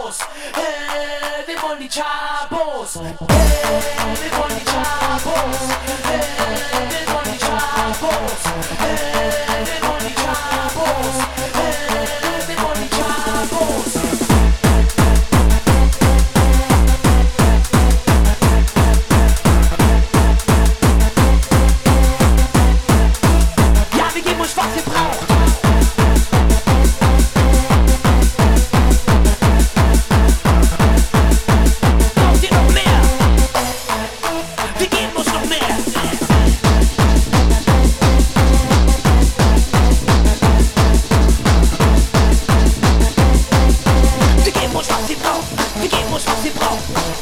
Chabos, wir wollen die Chabos, wir wollen die Chabos, wir wollen die Chabos, wir wollen die Chabos, wir wollen die Chabos. Ja, wir geben euch, was ihr braucht. Wir geben euch, was ihr braucht.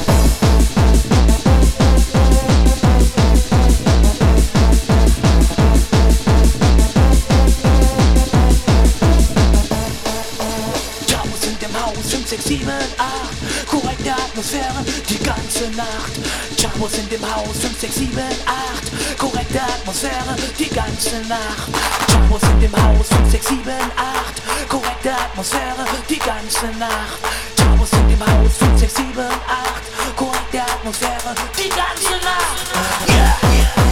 Chabos sind im Haus, 5, 6, 7, 8. Korrekte Atmosphäre, die ganze Nacht. Chabos sind im Haus, 5, 6, 7, 8. Korrekte Atmosphäre, die ganze Nacht. Chabos sind im Haus, 5, 6, 7, 8. Korrekte Atmosphäre, die ganze Nacht. Chabos sind im Haus, 5, 6, 7, 8. Korrekte Atmosphäre, die ganze Nacht. Yeah, yeah.